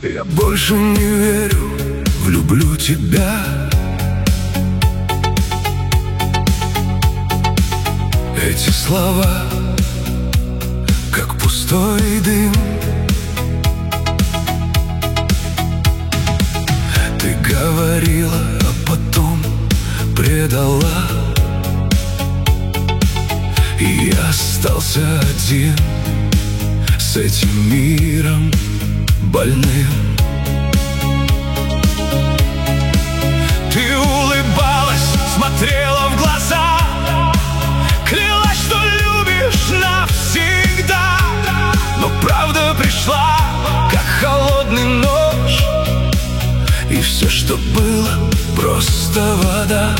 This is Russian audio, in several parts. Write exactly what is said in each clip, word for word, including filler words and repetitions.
Я больше не верю в «люблю тебя». Эти слова, как пустой дым. Ты говорила, а потом предала, и я остался один с этим миром больным. Ты улыбалась, смотрела в глаза, клялась, что любишь навсегда. Но правда пришла, как холодный нож, и все, что было, просто вода.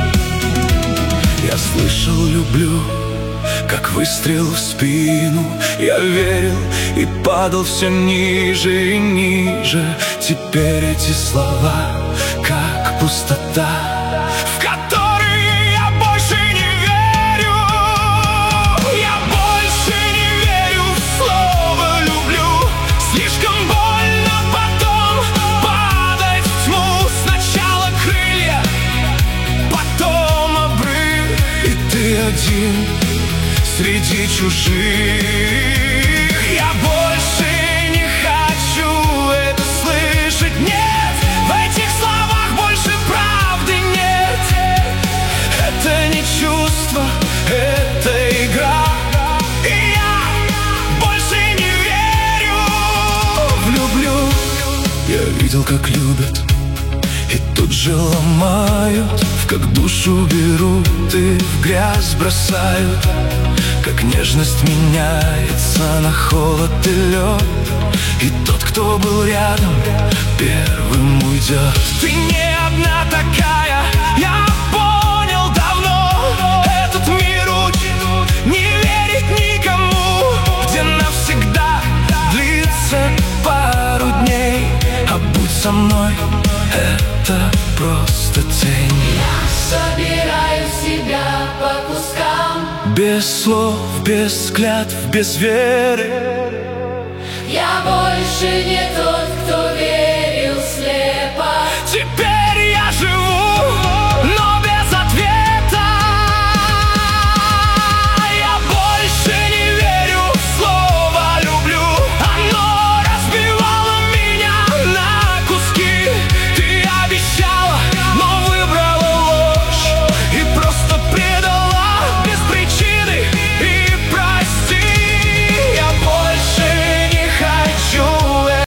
Я слышал «люблю», как выстрел в спину. Я верил и падал все ниже и ниже. Теперь эти слова, как пустота, в которые я больше не верю. Я больше не верю в слово «люблю». Слишком больно потом падать в тьму. Сначала крылья, потом обрыв, и ты один среди чужих. Я больше не хочу это слышать. Нет, в этих словах больше правды нет. Это не чувство, это игра. И я больше не верю в «люблю». Я видел, как любят, и тут же ломают, как душу берут и в грязь бросают. Как нежность меняется на холод и лед, и тот, кто был рядом, первым уйдет. Ты не одна такая, я понял давно. Этот мир учит не верить никому, где навсегда длится пару дней. А будь со мной, это просто тень. Я собираю себя по кускам, без слов, без клятв, без веры. Я больше